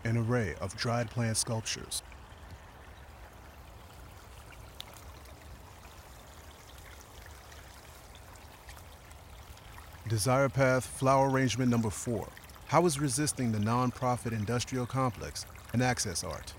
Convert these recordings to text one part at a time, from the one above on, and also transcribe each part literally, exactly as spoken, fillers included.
An array of dried plant sculptures. Desire Path Flower Arrangement Number four. How is resisting the nonprofit industrial complex an access art?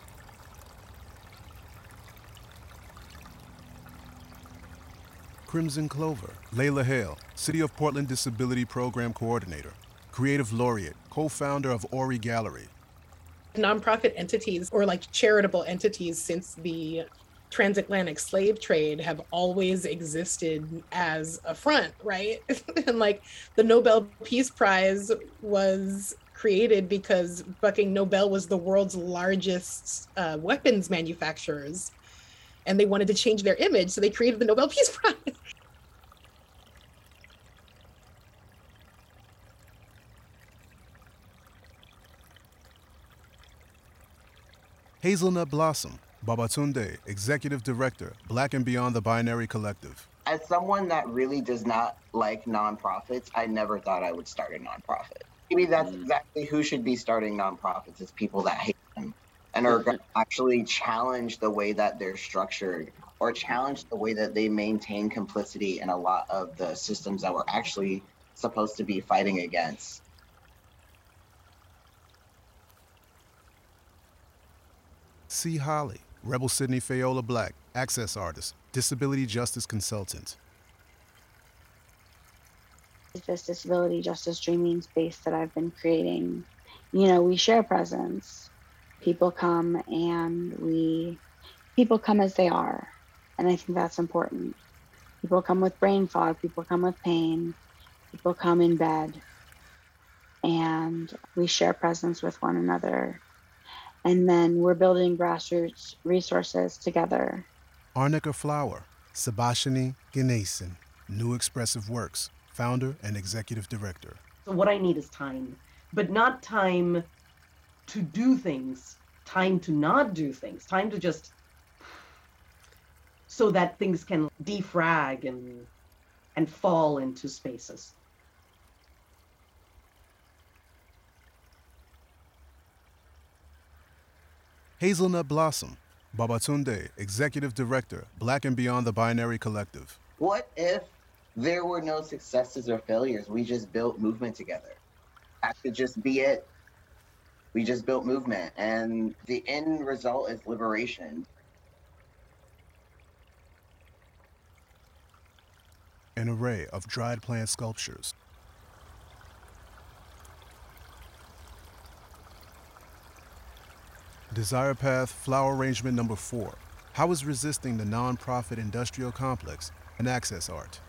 Crimson Clover. Layla Hale, City of Portland Disability Program Coordinator, Creative Laureate, co-founder of Ori Gallery. Nonprofit entities or like charitable entities since the transatlantic slave trade have always existed as a front, right? And like the Nobel Peace Prize was created because fucking Nobel was the world's largest uh, weapons manufacturers, and they wanted to change their image, so they created the Nobel Peace Prize. Hazelnut Blossom. Babatunde, Executive Director, Black and Beyond the Binary Collective. As someone that really does not like nonprofits, I never thought I would start a nonprofit. Maybe that's exactly who should be starting nonprofits, is people that hate them and are going to actually challenge the way that they're structured or challenge the way that they maintain complicity in a lot of the systems that we're actually supposed to be fighting against. C. Holly, Rebel Sydney Fayola Black, Access Artist, Disability Justice Consultant. This disability justice dreaming space that I've been creating, you know, we share presence. People come and we, people come as they are. And I think that's important. People come with brain fog, people come with pain, people come in bed, and we share presence with one another. And then we're building grassroots resources together. Arnica Flower, Sabashini Ganesan, New Expressive Works, Founder and Executive Director. So what I need is time, but not time to do things, time to not do things, time to just, so that things can defrag and, and fall into spaces. Hazelnut Blossom, Babatunde, Executive Director, Black and Beyond the Binary Collective. What if there were no successes or failures? We just built movement together. That could just be it. We just built movement, and the end result is liberation. An array of dried plant sculptures. Desire Path Flower Arrangement Number four. How is resisting the nonprofit industrial complex an access art?